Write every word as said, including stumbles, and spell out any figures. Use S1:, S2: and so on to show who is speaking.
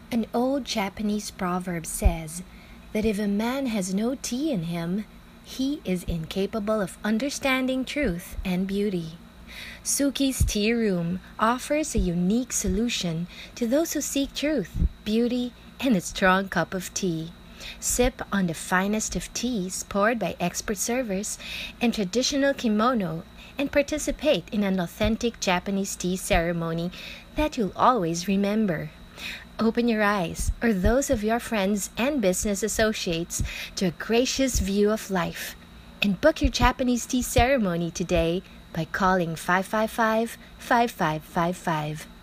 S1: An old Japanese proverb says that if a man has no tea in him, he is incapable of understanding truth and beauty. Suki's Tea Room offers a unique solution to those who seek truth, beauty, and a strong cup of tea. Sip on the finest of teas poured by expert servers and traditional kimono and participate in an authentic Japanese tea ceremony that you'll always remember. Open your eyes, or those of your friends and business associates, to a gracious view of life. And book your Japanese tea ceremony today by calling five five five, five five five five.